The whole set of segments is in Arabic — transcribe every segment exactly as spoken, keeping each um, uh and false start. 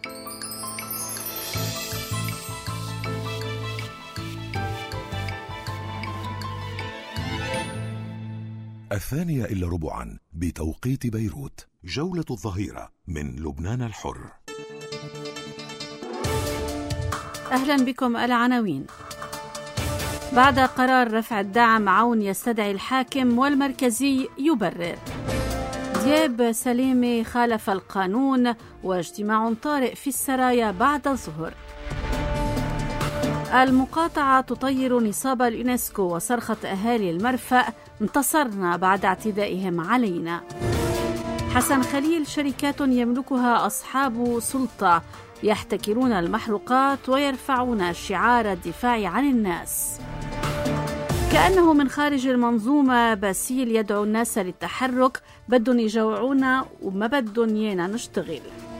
الثانية إلا ربعا بتوقيت بيروت، جولة الظهيرة من لبنان الحر. أهلا بكم. العناوين: بعد قرار رفع الدعم، عون يستدعي الحاكم والمركزي يبرر. دياب سليمي خالف القانون واجتماع طارئ في السرايا بعد الظهر. المقاطعة تطير نصاب اليونسكو وصرخة أهالي المرفأ: انتصرنا بعد اعتدائهم علينا. حسن خليل: شركات يملكها أصحاب سلطة يحتكرون المحروقات ويرفعون شعار الدفاع عن الناس. كأنه من خارج المنظومة، باسيل يدعو الناس للتحرك: بدهم يجوعونا وما بدهم يانا نشتغل.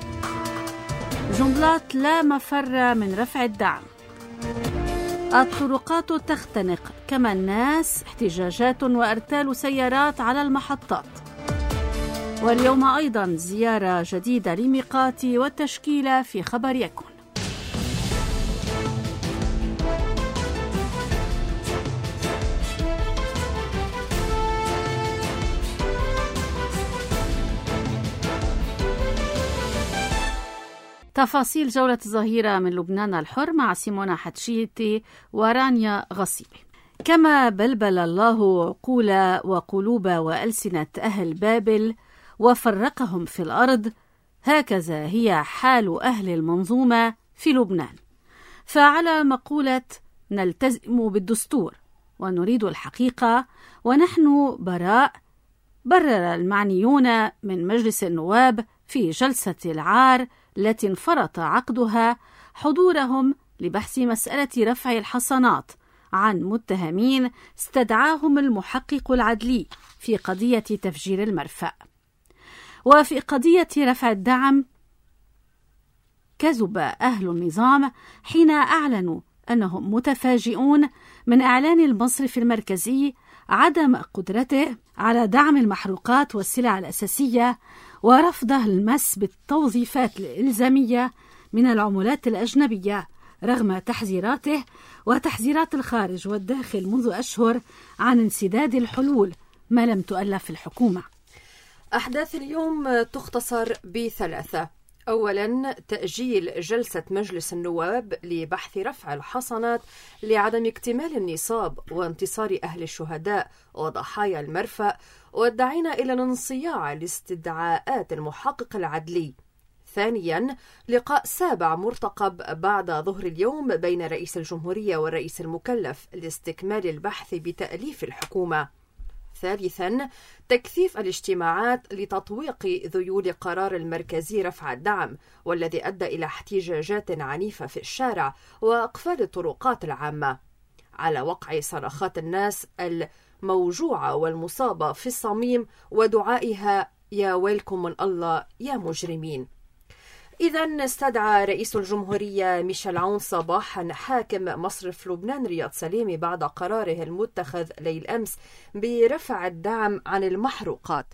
جنبلاط: لا مفر من رفع الدعم. الطرقات تختنق كما الناس، احتجاجات وأرتال سيارات على المحطات. واليوم أيضا زيارة جديدة لميقاتي والتشكيلة في خبر يكن. تفاصيل جولة الظهيرة من لبنان الحر مع سيمونا حتشيتي ورانيا غصيبي. كما بلبل الله عقول وقلوب وألسنة أهل بابل وفرقهم في الأرض، هكذا هي حال أهل المنظومة في لبنان. فعلى مقولة نلتزم بالدستور ونريد الحقيقة ونحن براء، برر المعنيون من مجلس النواب في جلسة العار التي انفرط عقدها حضورهم لبحث مسألة رفع الحصانات عن متهمين استدعاهم المحقق العدلي في قضية تفجير المرفأ. وفي قضية رفع الدعم كذب أهل النظام حين أعلنوا أنهم متفاجئون من إعلان المصرف المركزي عدم قدرته على دعم المحروقات والسلع الأساسية ورفضه المس بالتوظيفات الإلزامية من العملات الأجنبية رغم تحذيراته وتحذيرات الخارج والداخل منذ أشهر عن انسداد الحلول ما لم تؤلف الحكومة. أحداث اليوم تختصر بثلاثة: أولاً، تأجيل جلسة مجلس النواب لبحث رفع الحصانات لعدم اكتمال النصاب وانتصار أهل الشهداء وضحايا المرفأ والداعين إلى الانصياع لاستدعاءات المحقق العدلي. ثانياً، لقاء سابع مرتقب بعد ظهر اليوم بين رئيس الجمهورية والرئيس المكلف لاستكمال البحث بتأليف الحكومة. ثالثاً، تكثيف الاجتماعات لتطويق ذيول قرار المركزي رفع الدعم، والذي أدى إلى احتجاجات عنيفة في الشارع وأقفال الطرقات العامة على وقع صرخات الناس الموجوعة والمصابة في الصميم ودعائها: يا ويلكم من الله يا مجرمين. إذن استدعى رئيس الجمهورية ميشيل عون صباحا حاكم مصرف لبنان رياض سليمي بعد قراره المتخذ ليل أمس برفع الدعم عن المحروقات.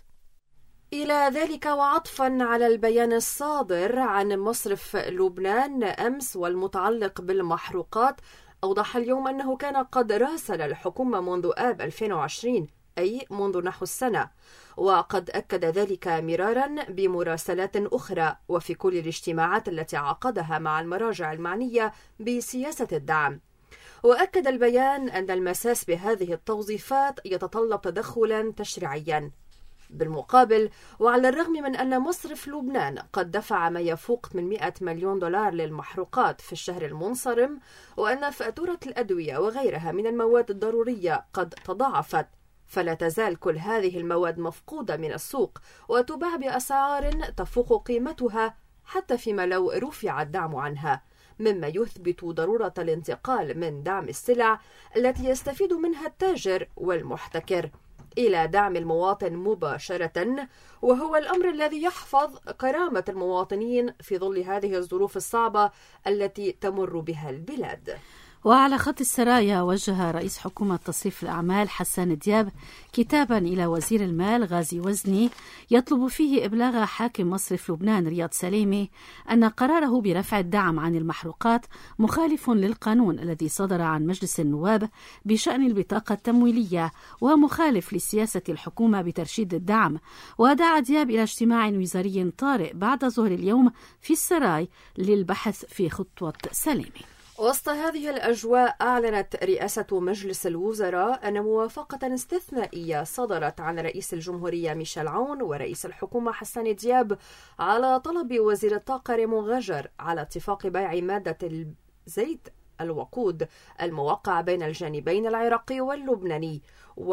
إلى ذلك، وعطفا على البيان الصادر عن مصرف لبنان أمس والمتعلق بالمحروقات، أوضح اليوم أنه كان قد راسل الحكومة منذ آب ألفين وعشرين، أي منذ نحو السنة، وقد أكد ذلك مرارا بمراسلات أخرى وفي كل الاجتماعات التي عقدها مع المراجع المعنية بسياسة الدعم. وأكد البيان أن المساس بهذه التوظيفات يتطلب تدخلا تشريعيا. بالمقابل، وعلى الرغم من أن مصرف لبنان قد دفع ما يفوق من مئة مليون دولار للمحروقات في الشهر المنصرم، وأن فاتورة الأدوية وغيرها من المواد الضرورية قد تضاعفت، فلا تزال كل هذه المواد مفقودة من السوق وتباع بأسعار تفوق قيمتها حتى فيما لو رفع الدعم عنها، مما يثبت ضرورة الانتقال من دعم السلع التي يستفيد منها التاجر والمحتكر إلى دعم المواطن مباشرة، وهو الأمر الذي يحفظ كرامة المواطنين في ظل هذه الظروف الصعبة التي تمر بها البلاد. وعلى خط السرايا وجه رئيس حكومة تصريف الأعمال حسان دياب كتابا إلى وزير المال غازي وزني يطلب فيه إبلاغ حاكم مصرف لبنان رياض سليمي أن قراره برفع الدعم عن المحروقات مخالف للقانون الذي صدر عن مجلس النواب بشأن البطاقة التمويلية ومخالف لسياسة الحكومة بترشيد الدعم. ودعا دياب إلى اجتماع وزاري طارئ بعد ظهر اليوم في السراي للبحث في خطوة سليمي. وسط هذه الأجواء أعلنت رئاسة مجلس الوزراء أن موافقة استثنائية صدرت عن رئيس الجمهورية ميشيل عون ورئيس الحكومة حسان دياب على طلب وزير الطاقة ريمون غجر على اتفاق بيع مادة الزيت الوقود الموقع بين الجانبين العراقي واللبناني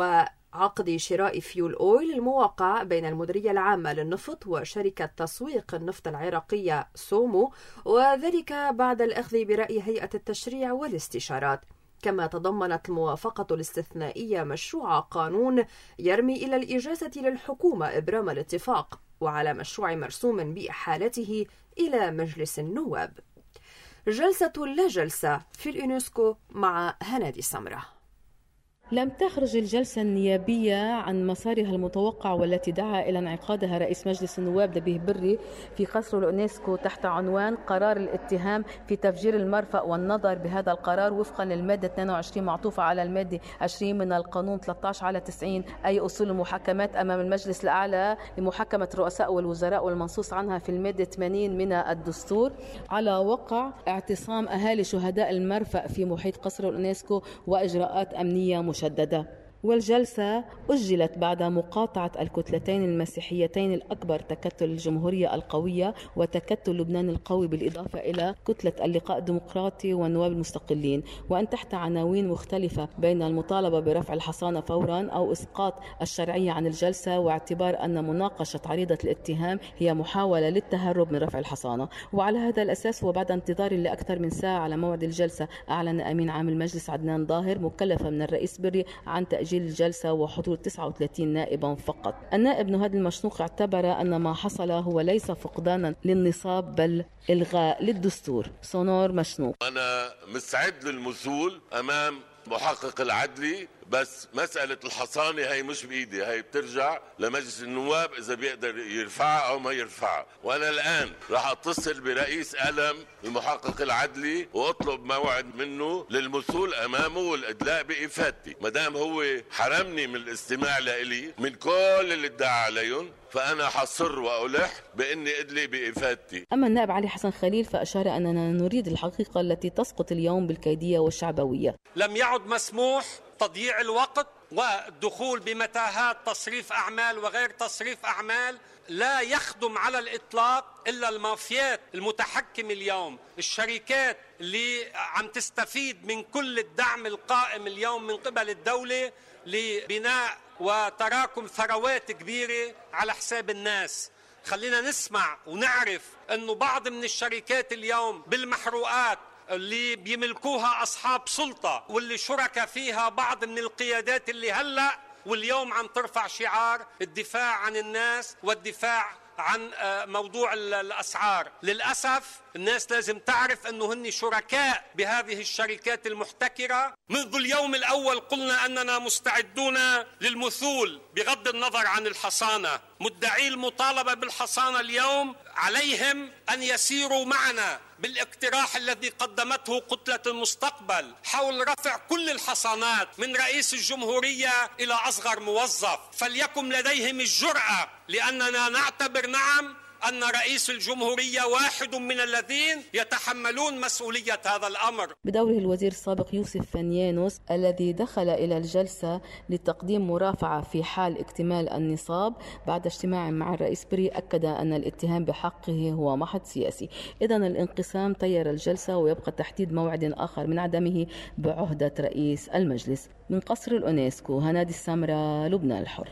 وعقد شراء فيول أويل الموقع بين المديرية العامة للنفط وشركة تسويق النفط العراقية سومو، وذلك بعد الأخذ برأي هيئة التشريع والاستشارات. كما تضمنت الموافقة الاستثنائية مشروع قانون يرمي إلى الإجازة للحكومة إبرام الاتفاق وعلى مشروع مرسوم بإحالته إلى مجلس النواب. جلسة لا جلسة في اليونسكو مع هنادي سمرة. لم تخرج الجلسة النيابية عن مسارها المتوقع والتي دعا إلى انعقادها رئيس مجلس النواب نبيه بري في قصر اليونسكو تحت عنوان قرار الاتهام في تفجير المرفأ والنظر بهذا القرار وفقا للمادة اثنين وعشرين معطوفة على المادة عشرين من القانون ثلاثة عشر على تسعين أي أصول المحاكمات أمام المجلس الأعلى لمحاكمة الرؤساء والوزراء والمنصوص عنها في المادة ثمانين من الدستور على وقع اعتصام أهالي شهداء المرفأ في محيط قصر اليونسكو وإجراءات أمنية مشددة. والجلسة أجلت بعد مقاطعة الكتلتين المسيحيتين الأكبر تكتل الجمهورية القوية وتكتل لبنان القوي بالإضافة إلى كتلة اللقاء الديمقراطي والنواب المستقلين، وأن تحت عناوين مختلفة بين المطالبة برفع الحصانة فورا أو إسقاط الشرعية عن الجلسة واعتبار أن مناقشة عريضة الاتهام هي محاولة للتهرب من رفع الحصانة. وعلى هذا الأساس وبعد انتظار لأكثر من ساعة على موعد الجلسة أعلن أمين عام المجلس عدنان ظاهر مكلفة من الرئيس بري عن تأجيل الجلسة وحضور تسعة وثلاثين نائبا فقط. النائب نهاد المشنوق اعتبر أن ما حصل هو ليس فقدانا للنصاب بل إلغاء للدستور. سونور مشنوق: أنا مستعد للمثول أمام محقق العدلي، بس مسألة الحصانة هي مش بإيدي، هي بترجع لمجلس النواب إذا بيقدر يرفعها أو ما يرفعها. وأنا الآن راح أتصل برئيس ألم المحقق العدلي وأطلب موعد منه للمثول أمامه والإدلاء بإفادتي. مدام هو حرمني من الاستماع لإلي من كل اللي ادعى عليهم، فأنا حصر وألح بإني أدلي بإفادتي. أما النائب علي حسن خليل فأشار أننا نريد الحقيقة التي تسقط اليوم بالكيدية والشعبوية. لم يعد مسموح تضييع الوقت والدخول بمتاهات تصريف أعمال وغير تصريف أعمال لا يخدم على الإطلاق إلا المافيات المتحكمة اليوم، الشركات اللي عم تستفيد من كل الدعم القائم اليوم من قبل الدولة لبناء وتراكم ثروات كبيرة على حساب الناس. خلينا نسمع ونعرف أنه بعض من الشركات اليوم بالمحروقات اللي بيملكوها أصحاب سلطة واللي شركة فيها بعض من القيادات اللي هلأ واليوم عم ترفع شعار الدفاع عن الناس والدفاع عن موضوع الأسعار. للأسف الناس لازم تعرف أنه هن شركاء بهذه الشركات المحتكرة. منذ اليوم الأول قلنا أننا مستعدون للمثول بغض النظر عن الحصانة. مدعي المطالبة بالحصانة اليوم عليهم أن يسيروا معنا بالاقتراح الذي قدمته كتلة المستقبل حول رفع كل الحصانات من رئيس الجمهورية إلى أصغر موظف، فليكن لديهم الجرأة، لأننا نعتبر نعم أن رئيس الجمهورية واحد من الذين يتحملون مسؤولية هذا الأمر. بدوره الوزير السابق يوسف فنيانوس الذي دخل إلى الجلسة لتقديم مرافعة في حال اكتمال النصاب بعد اجتماع مع الرئيس بري أكد أن الاتهام بحقه هو محض سياسي. إذن الانقسام طير الجلسة ويبقى تحديد موعد آخر من عدمه بعهدة رئيس المجلس. من قصر اليونسكو هنادي السمرة، لبنان الحر.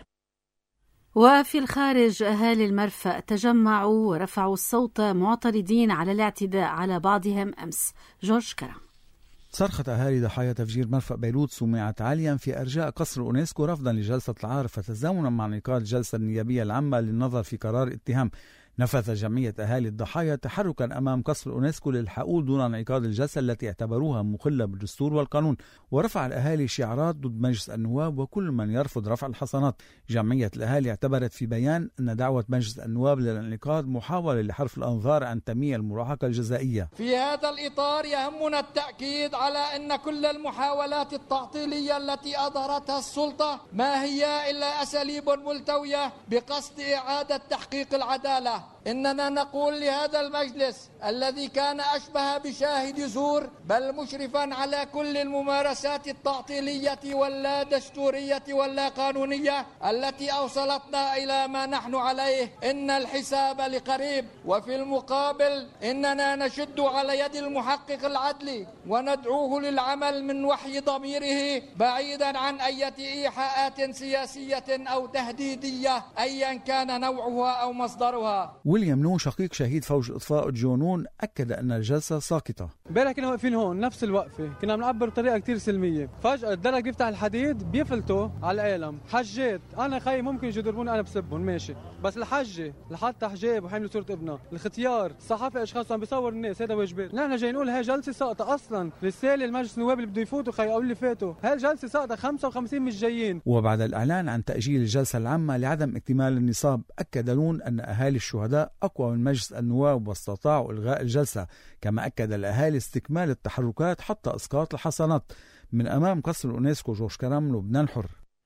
وفي الخارج أهالي المرفأ تجمعوا ورفعوا الصوت معترضين على الاعتداء على بعضهم أمس. جورج كرم. صرخة أهالي ضحايا تفجير مرفأ بيروت سمعت عاليا في أرجاء قصر اليونسكو رفضا لجلسة العارف وتزامنا مع انعقاد الجلسة النيابية العامة للنظر في قرار اتهام نفذ جمعية أهالي الضحايا تحركا أمام قصر الأونسكو للحقول دون انعقاد الجلسة التي اعتبروها مخلة بالدستور والقانون، ورفع الأهالي شعارات ضد مجلس النواب وكل من يرفض رفع الحصانات. جمعية الأهالي اعتبرت في بيان أن دعوة مجلس النواب للانعقاد محاولة لحرف الأنظار عن تمييع المراهقة الجزائية. في هذا الإطار يهمنا التأكيد على أن كل المحاولات التعطيلية التي أظهرتها السلطة ما هي إلا أساليب ملتوية بقصد إعادة تحقيق العدالة. إننا نقول لهذا المجلس الذي كان أشبه بشاهد زور بل مشرفا على كل الممارسات التعطيلية واللا دستورية واللا قانونية التي أوصلتنا إلى ما نحن عليه، إن الحساب لقريب. وفي المقابل إننا نشد على يد المحقق العدلي وندعوه للعمل من وحي ضميره بعيدا عن أي إيحاءات سياسية أو تهديدية أيا كان نوعها أو مصدرها. ويليام نو شقيق شهيد فوج إطفاء جونون أكد أن الجلسة ساقطة. امبارح كنا واقفين هون نفس الوقفة، كنا بنعبر بطريقة كتير سلمية، فجأة الدرج بيفتح الحديد بيفلتوا على العالم. حجات أنا خي ممكن يجوا يضربوني أنا بسبهم ماشي، بس الحجة اللي حاطة حجاب وحاملة صورة ابنها، الختيار، الصحافة أشخاص عم بيصور الناس، هذا واجبات. نحن جاي نقول هاي جلسة ساقطة أصلا. رسالة لمجلس النواب اللي بده يفوتوا خي أو اللي فاتوا، هاي الجلسة ساقطة، خمسة وخمسين مش جايين. وبعد الإعلان عن تأجيل الجلسة العامة لعدم اكتمال النصاب، أكد نون أن أهالي الشهداء أقوى من مجلس النواب واستطاعوا إلغاء الجلسة. كما أكد الأهالي استكمال التحركات حتى إسقاط الحصانات. من أمام قصر الأونسكو، جورج كرم، لبنان الحر.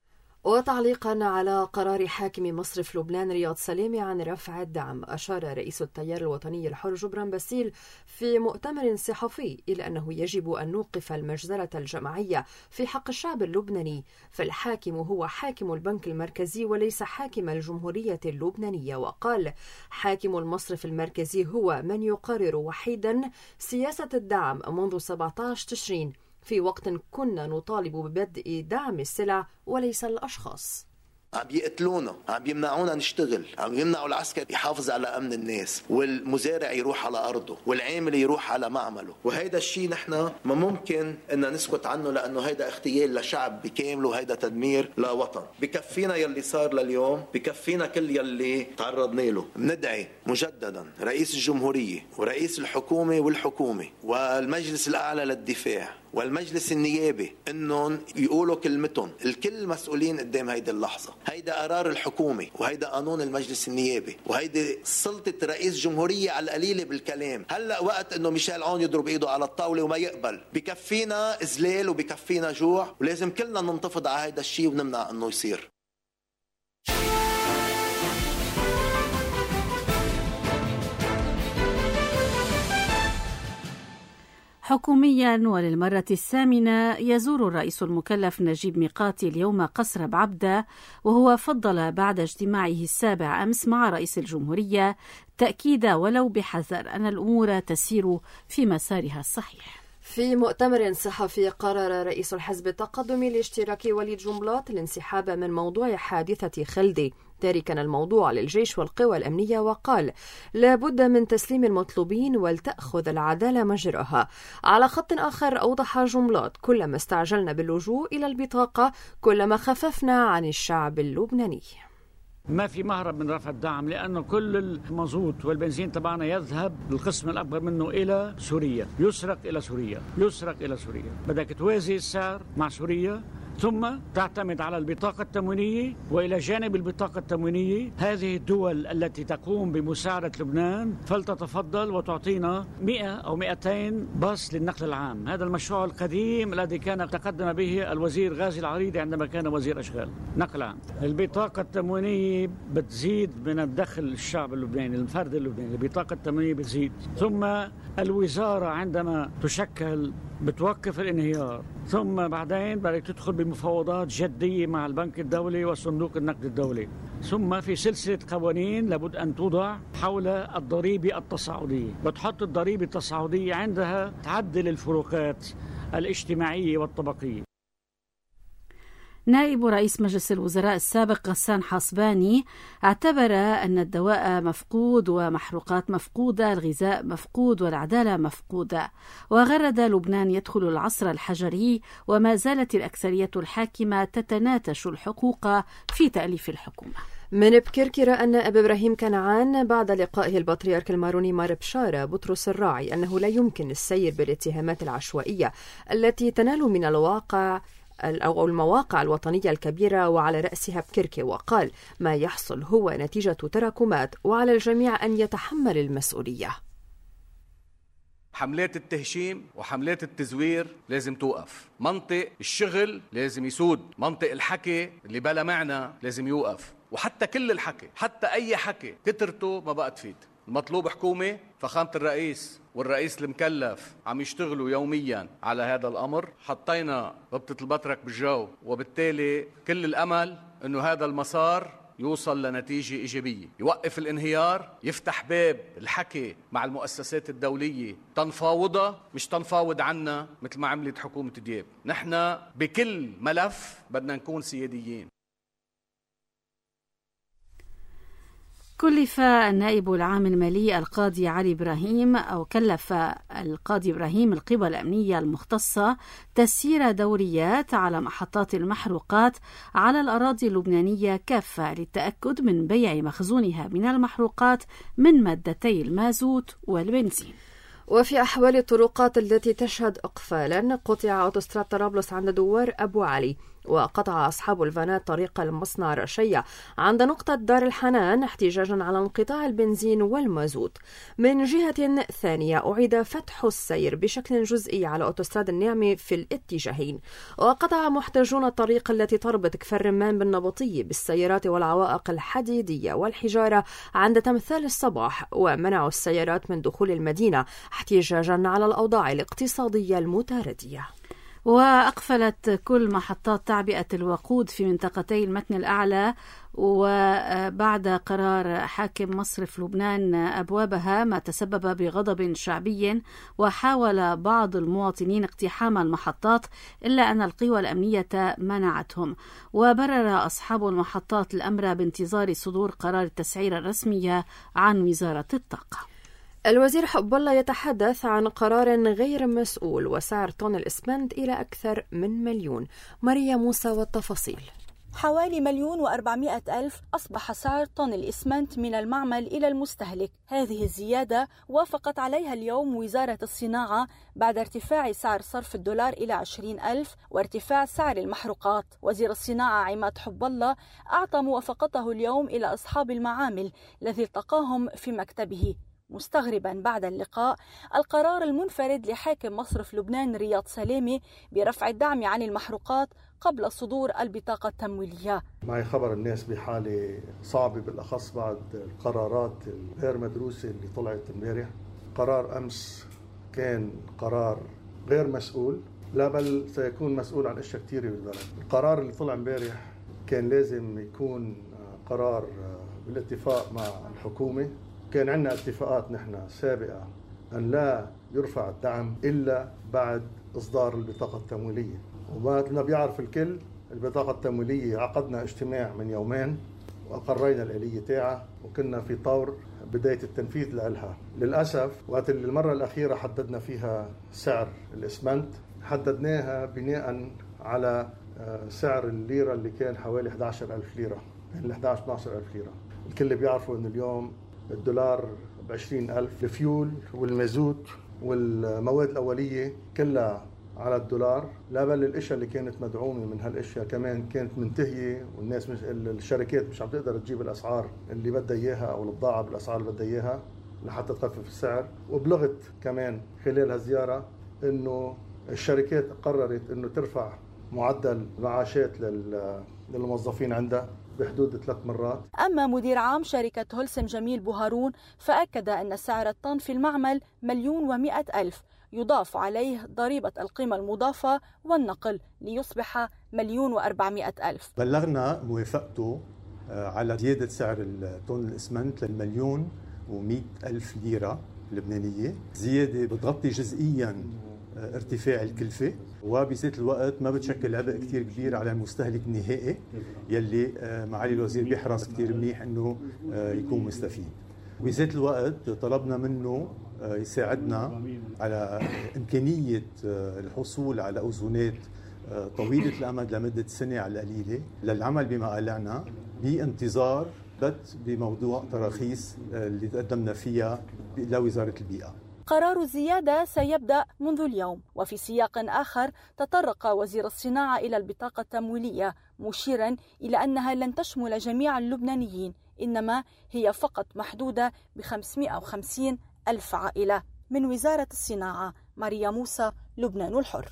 وتعليقا على قرار حاكم مصرف لبنان رياض سلامي عن رفع الدعم، أشار رئيس التيار الوطني الحر جبران باسيل في مؤتمر صحفي إلى أنه يجب أن نوقف المجزرة الجماعية في حق الشعب اللبناني، فالحاكم هو حاكم البنك المركزي وليس حاكم الجمهورية اللبنانية. وقال حاكم المصرف المركزي هو من يقرر وحيدا سياسة الدعم منذ سبعة عشر تشرين، في وقت كنا نطالب ببدء دعم السلع وليس الأشخاص. عم يقتلونا، عم يمنعونا نشتغل، عم يمنعوا العسكر يحافظ على أمن الناس، والمزارع يروح على أرضه، والعامل يروح على معمله. وهيدا الشيء نحن ما ممكن إن نسكت عنه، لأنه هيدا اغتيال لشعب بكامله وهيدا تدمير لوطن. بكفينا يلي صار لليوم، بكفينا كل يلي تعرضنا له. بندعي مجددا رئيس الجمهورية ورئيس الحكومة والحكومة والمجلس الأعلى للدفاع والمجلس النيابي انهم يقولوا كلمتهم. الكل مسؤولين قدام هيدي اللحظه. هيدا قرار الحكومه وهيدا قانون المجلس النيابي وهيدي سلطه رئيس جمهوريه على القليله بالكلام. هلا وقت انه ميشيل عون يضرب ايده على الطاوله وما يقبل. بكفينا اذلال وبكفينا جوع، ولازم كلنا ننتفض على هيدا الشيء ونمنع انه يصير. حكوميا وللمرة الثامنة يزور الرئيس المكلف نجيب ميقاتي اليوم قصر بعبدة، وهو فضل بعد اجتماعه السابع أمس مع رئيس الجمهورية تأكيد ولو بحذر أن الأمور تسير في مسارها الصحيح. في مؤتمر صحفي قرر رئيس الحزب التقدمي الاشتراكي وليد جنبلاط الانسحاب من موضوع حادثة خلدي، تاركا الموضوع للجيش والقوى الأمنية، وقال لا بد من تسليم المطلوبين ولتأخذ العدالة مجراها. على خط آخر أوضح جنبلاط كلما استعجلنا باللجوء إلى البطاقة كلما خففنا عن الشعب اللبناني. ما في مهرب من رفع الدعم، لأنه كل المازوت والبنزين تبعنا يذهب القسم الأكبر منه إلى سوريا، يسرق إلى سوريا، يسرق إلى سوريا. بدك توازي السعر مع سوريا ثم تعتمد على البطاقة التموينية، وإلى جانب البطاقة التموينية هذه الدول التي تقوم بمساعدة لبنان فلتتفضل وتعطينا مئة أو مئتين باص للنقل العام. هذا المشروع القديم الذي كان تقدم به الوزير غازي العريضي عندما كان وزير أشغال نقل عام. البطاقة التموينية بتزيد من الدخل الشعب اللبناني، الفرد اللبناني، البطاقة التموينية بتزيد. ثم الوزارة عندما تشكل بتوقف الانهيار، ثم بعدين بدك تدخل بمفاوضات جدية مع البنك الدولي وصندوق النقد الدولي. ثم في سلسلة قوانين لابد أن توضع حول الضريبة التصاعدية، بتحط الضريبة التصاعدية عندها تعدل الفروقات الاجتماعية والطبقية. نائب رئيس مجلس الوزراء السابق غسان حصباني اعتبر أن الدواء مفقود ومحروقات مفقودة، الغذاء مفقود والعدالة مفقودة، وغرد لبنان يدخل العصر الحجري وما زالت الأكثرية الحاكمة تتناتش الحقوق في تأليف الحكومة. من بكركرة أن أبا إبراهيم كنعان بعد لقائه البطريرك الماروني مار بشارة بطرس الراعي أنه لا يمكن السير بالاتهامات العشوائية التي تنال من الواقع أو المواقع الوطنية الكبيرة وعلى رأسها بكركة، وقال ما يحصل هو نتيجة تراكمات وعلى الجميع أن يتحمل المسؤولية. حملات التهشيم وحملات التزوير لازم توقف، منطق الشغل لازم يسود، منطق الحكي اللي بلا معنى لازم يوقف، وحتى كل الحكي، حتى أي حكي كترته ما بقى تفيد. المطلوب حكومة، فخامة الرئيس والرئيس المكلف عم يشتغلوا يوميا على هذا الأمر. حطينا ربطة البطرك بالجو، وبالتالي كل الأمل أنه هذا المسار يوصل لنتيجة إيجابية، يوقف الانهيار، يفتح باب الحكي مع المؤسسات الدولية، تنفاوضها مش تنفاوض عنا مثل ما عملت حكومة دياب. نحن بكل ملف بدنا نكون سياديين. كلف النائب العام المالي القاضي علي إبراهيم أو كلف القاضي إبراهيم القوى الأمنية المختصة تسيير دوريات على محطات المحروقات على الأراضي اللبنانية كافة للتأكد من بيع مخزونها من المحروقات من مادتي المازوت والبنزين. وفي أحوال الطرقات التي تشهد إقفالا، قطع أوتوستراد طرابلس عند دوار أبو علي، وقطع أصحاب الفانات طريق المصنع رشية عند نقطة دار الحنان احتجاجا على انقطاع البنزين والمازوت. من جهة ثانية أعيد فتح السير بشكل جزئي على أوتوستراد النعمة في الاتجاهين، وقطع محتجون الطريق التي تربط كفر الرمان بالنبطية بالسيارات والعوائق الحديدية والحجارة عند تمثال الصباح، ومنعوا السيارات من دخول المدينة احتجاجا على الأوضاع الاقتصادية المتردية. وأقفلت كل محطات تعبئة الوقود في منطقتي المتن الأعلى وبعد قرار حاكم مصرف لبنان أبوابها، ما تسبب بغضب شعبي وحاول بعض المواطنين اقتحام المحطات، إلا أن القوى الأمنية منعتهم. وبرر أصحاب المحطات الأمر بانتظار صدور قرار التسعير الرسمية عن وزارة الطاقة. الوزير حب الله يتحدث عن قرار غير مسؤول وسعر طن الإسمنت إلى أكثر من مليون. ماريا موسى والتفاصيل. حوالي مليون وأربعمائة ألف أصبح سعر طن الإسمنت من المعمل إلى المستهلك. هذه الزيادة وافقت عليها اليوم وزارة الصناعة بعد ارتفاع سعر صرف الدولار إلى عشرين ألف وارتفاع سعر المحروقات. وزير الصناعة عماد حب الله أعطى موافقته اليوم إلى أصحاب المعامل الذي التقاهم في مكتبه، مستغربا بعد اللقاء القرار المنفرد لحاكم مصرف لبنان رياض سلامة برفع الدعم عن المحروقات قبل صدور البطاقة التمويلية. معي خبر الناس بحالة صعبة، بالأخص بعد القرارات الغير مدروسة اللي طلعت امبارح. قرار أمس كان قرار غير مسؤول، لا بل سيكون مسؤول عن أشياء كثيرة بالبلد. القرار اللي طلع امبارح كان لازم يكون قرار بالاتفاق مع الحكومة. كان عندنا اتفاقات نحن سابقة أن لا يرفع الدعم إلا بعد إصدار البطاقة التمويلية، ومثل ما بيعرف الكل البطاقة التمويلية عقدنا اجتماع من يومين وأقرينا الآلية تاعها، وكنا في طور بداية التنفيذ لها. للأسف وقت اللي المرة الأخيرة حددنا فيها سعر الإسمنت حددناها بناء على سعر الليرة اللي كان حوالي إحدى عشر ألف ليرة، بين ال إحدى عشر اثني عشر ألف ليرة. الكل بيعرفوا إن اليوم الدولار بعشرين ألف. الفيول والمازوت والمواد الأولية كلها على الدولار، لا بل الاشياء اللي كانت مدعومة من هالاشياء كمان كانت منتهية، والناس مش الشركات مش عم تقدر تجيب الأسعار اللي بدها إياها أو البضاعة بالأسعار اللي بدها إياها لحتى تخفف السعر. وبلغت كمان خلال هالزيارة إنه الشركات قررت إنه ترفع معدل معاشات للموظفين عندها بحدود ثلاث مرات. أما مدير عام شركة هولسم جميل بوهارون فأكد أن سعر الطن في المعمل مليون ومئة ألف، يضاف عليه ضريبة القيمة المضافة والنقل ليصبح مليون وأربعمائة ألف. بلغنا موافقته على زيادة سعر الطن الإسمنت للمليون ومئة ألف ليرة لبنانية، زيادة بتغطي جزئياً ارتفاع الكلفة، وبذات الوقت ما بتشكل عبء كتير كبير على المستهلك النهائي يلي معالي الوزير بيحرص كتير منيح انه يكون مستفيد. بذات الوقت طلبنا منه يساعدنا على إمكانية الحصول على أذونات طويلة الأمد لمدة سنة على القليلة للعمل بما قلعنا بانتظار أثبت بموضوع تراخيص اللي قدمنا فيها لوزارة البيئة. قرار الزيادة سيبدأ منذ اليوم. وفي سياق آخر تطرق وزير الصناعة إلى البطاقة التمويلية مشيرا إلى أنها لن تشمل جميع اللبنانيين، إنما هي فقط محدودة ب خمسمائة وخمسين ألف عائلة. من وزارة الصناعة، ماريا موسى، لبنان الحر.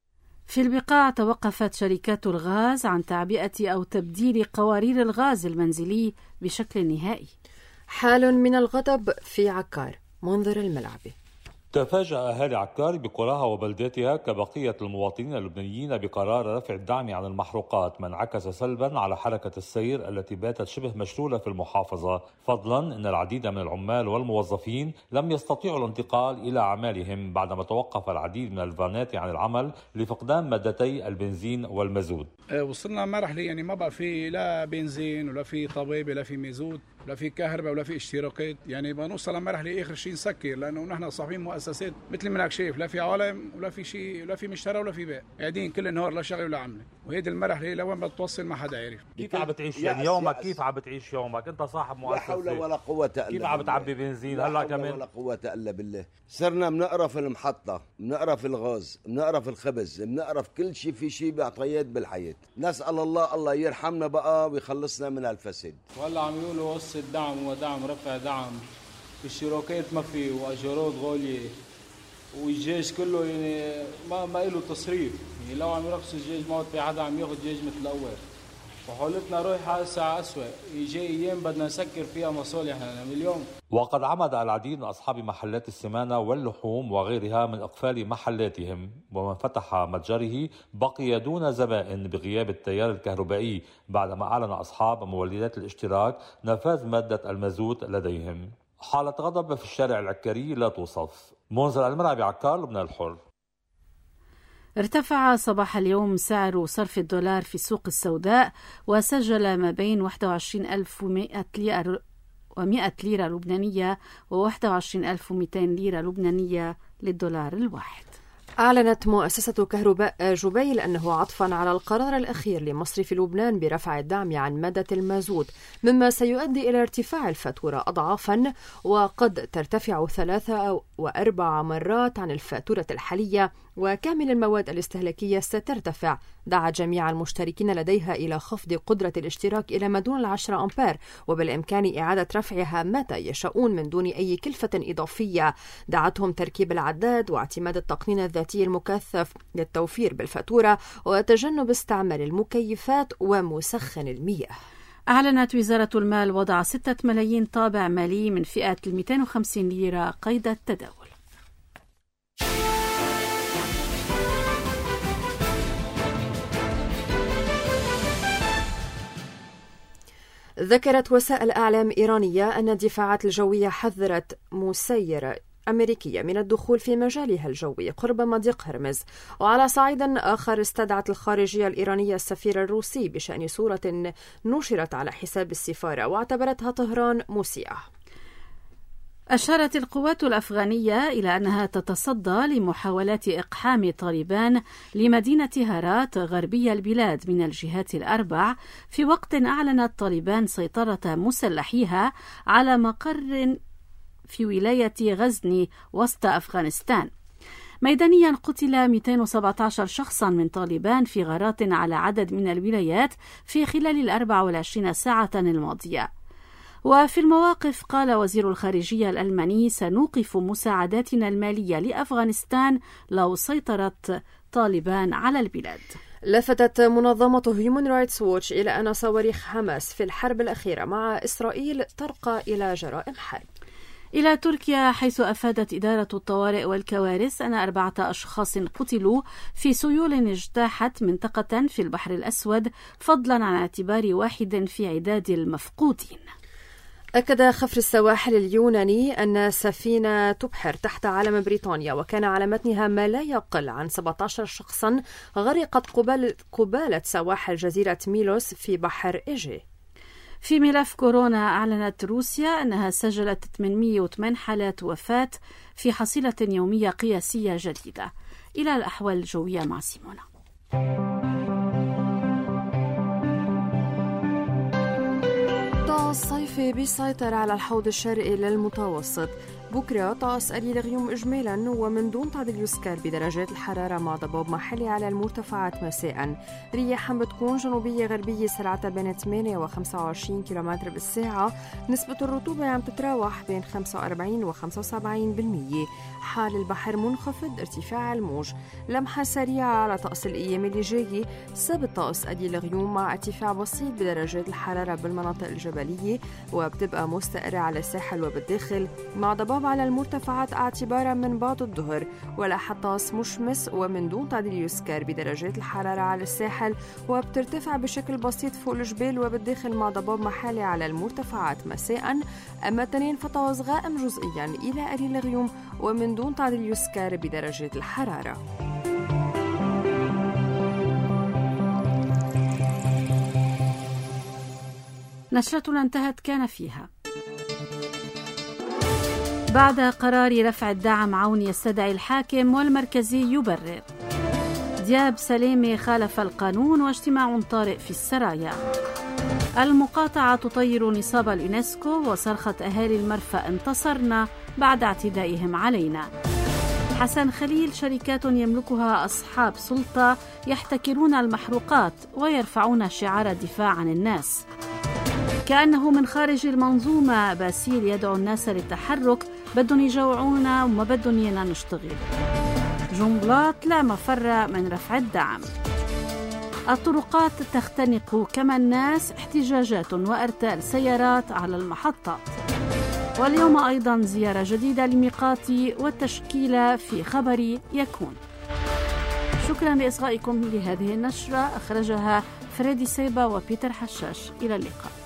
في البقاع توقفت شركات الغاز عن تعبئة أو تبديل قوارير الغاز المنزلي بشكل نهائي. حال من الغضب في عكار. منذر الملعبي. تفاجأ أهالي عكار بقراها وبلداتها كبقية المواطنين اللبنانيين بقرار رفع الدعم عن المحروقات، ما انعكس سلبا على حركة السير التي باتت شبه مشلولة في المحافظة، فضلا أن العديد من العمال والموظفين لم يستطيعوا الانتقال إلى أعمالهم بعدما توقف العديد من الفانات عن العمل لفقدان مادتي البنزين والمازوت. وصلنا مرحلة يعني ما بقى في لا بنزين ولا في طبيب ولا في مازوت ولا في كهرباء ولا في اشتراكات، يعني بنوصل لمرحلة آخر شيء نسكر، لأنه نحن صاحبين مؤسسات مثل منك شايف لا في عالم ولا في شيء ولا في مشترى ولا في بيع، قاعدين كل النهار لا شغل ولا عمله، وهيدي المرحلة لوين بتوصل ما حدا عارف. كيف عم بتعيش يعني يومك؟ كيف عم بتعيش يومك؟ أنت صاحب مؤسسة، لا حول ولا قوة إلا بالله. كيف عم بتعبي بنزين هلا كمان؟ ولا قوة إلا بالله. صرنا بنقرف المحطة، بنقرف الغاز، بنقرف الخبز، بنقرف كل شيء في شيء بعطيات بالحياة. نسأل الله الله يرحمنا بقى ويخلصنا من الفساد. وهلا عم يقولوا قصة دعم ودعم رفع دعم، الشراكات ما في واجارات غالية، والجيش كله يعني ما ما له تصريف، يعني لو عم يرخصوا الجيش ما في حدا عم ياخذ جيش مثل الاول، وحالتنا رايحه هسه اسوء، يجي ايام بدنا نسكر فيها مصالحنا من اليوم. وقد عمد العديد من اصحاب محلات السمانه واللحوم وغيرها من اقفال محلاتهم، ومن فتح متجره بقي دون زبائن بغياب التيار الكهربائي بعدما اعلن اصحاب مولدات الاشتراك نفاذ ماده المازوت لديهم. حالة غضب في الشارع العكاري لا توصف. منذر الملعبي، عكار، لبنان الحر. ارتفع صباح اليوم سعر صرف الدولار في السوق السوداء وسجل ما بين واحد وعشرين ألف ومئة ليرة لبنانية و واحد وعشرين ألف ومئتين ليرة لبنانية للدولار الواحد. أعلنت مؤسسة كهرباء جبيل أنه عطفا على القرار الأخير لمصرف لبنان برفع الدعم عن مادة المازوت، مما سيؤدي إلى ارتفاع الفاتورة أضعافا وقد ترتفع ثلاثة وأربع مرات عن الفاتورة الحالية، وكامل المواد الاستهلاكية سترتفع. دعا جميع المشتركين لديها إلى خفض قدرة الاشتراك إلى ما دون العشرة أمبير، وبالإمكان إعادة رفعها متى يشاءون من دون أي كلفة إضافية. دعتهم تركيب العداد واعتماد التقنين الذاتي المكثف للتوفير بالفاتورة وتجنب استعمال المكيفات ومسخن المياه. أعلنت وزارة المال وضع ستة ملايين طابع مالي من فئة مئتين وخمسين ليرة قيد التداول. ذكرت وسائل أعلام إيرانية أن الدفاعات الجوية حذرت مسيرة أمريكية من الدخول في مجالها الجوي قرب مضيق هرمز. وعلى صعيد آخر استدعت الخارجية الإيرانية السفير الروسي بشأن صورة نشرت على حساب السفارة واعتبرتها طهران مسيئة. أشارت القوات الأفغانية إلى أنها تتصدى لمحاولات إقحام طالبان لمدينة هرات غربي البلاد من الجهات الأربع، في وقت أعلنت طالبان سيطرة مسلحيها على مقر في ولاية غزني وسط أفغانستان. ميدانيا قتل مئتين وسبعة عشر شخصا من طالبان في غارات على عدد من الولايات في خلال الأربع والعشرين ساعة الماضية. وفي المواقف قال وزير الخارجية الألماني: سنوقف مساعداتنا المالية لأفغانستان لو سيطرت طالبان على البلاد. لفتت منظمة هيومن رايتس ووتش إلى أن صواريخ حماس في الحرب الأخيرة مع إسرائيل ترقى إلى جرائم حرب. إلى تركيا، حيث أفادت إدارة الطوارئ والكوارث أن أربعة أشخاص قتلوا في سيول اجتاحت منطقة في البحر الأسود، فضلا عن اعتبار واحد في عداد المفقودين. أكد خفر السواحل اليوناني أن سفينة تبحر تحت علم بريطانيا وكان على متنها ما لا يقل عن سبعة عشر شخصا غرقت قبالة, قبالة سواحل جزيرة ميلوس في بحر إيجي. في ملف كورونا، أعلنت روسيا أنها سجلت ثمانمئة وثمانية حالات وفاة في حصيلة يومية قياسية جديدة. إلى الأحوال الجوية مع سيمونا. الصيفي بيسيطر على الحوض الشرقي للمتوسط. بكرة طقس قليل غيوم إجمالا ومن دون تعديل يذكر بدرجات الحرارة مع ضباب محلي على المرتفعات مساء. رياح بتكون جنوبية غربية سرعتها بين ثمانية وخمسة وعشرين كيلومتر بالساعة. نسبة الرطوبة عم تتراوح بين خمسة وأربعين وخمسة وسبعين بالمية. حال البحر منخفض، ارتفاع الموج. لمحة سريعة على طقس الأيام اللي جاية. سبت طقس قليل غيوم مع ارتفاع بسيط بدرجات الحرارة بالمناطق الجبلية وبتبقى مستقرة على الساحل وبالداخل مع ضباب على المرتفعات اعتبارا من بعد الظهر. ولا حتى مشمس ومن دون تعديل يذكر بدرجات الحرارة على الساحل وبترتفع بشكل بسيط فوق الجبال وبالداخل مع ضباب محلي على المرتفعات مساء. أما التنين فطقس غائم جزئيا إلى قليل غيوم ومن دون تعديل يذكر بدرجات الحرارة. نشرتنا انتهت كان فيها: بعد قرار رفع الدعم عون يستدعي الحاكم والمركزي يبرر. دياب سلامة خالف القانون واجتماع طارئ في السرايا. المقاطعة تطير نصاب اليونسكو وصرخة أهالي المرفأ انتصرنا بعد اعتدائهم علينا. حسن خليل: شركات يملكها أصحاب سلطة يحتكرون المحروقات ويرفعون شعار الدفاع عن الناس. كأنه من خارج المنظومة، باسيل يدعو الناس للتحرك، بدهم يجوعونا وما بدهم ينا نشتغل. جنبلاط: لا مفر من رفع الدعم. الطرقات تختنق كما الناس، احتجاجات وارتال سيارات على المحطات. واليوم أيضا زيارة جديدة لميقاتي والتشكيلة في خبري يكون. شكرا لإصغائكم لهذه النشرة، أخرجها فريدي سيبا وبيتر حشاش. إلى اللقاء.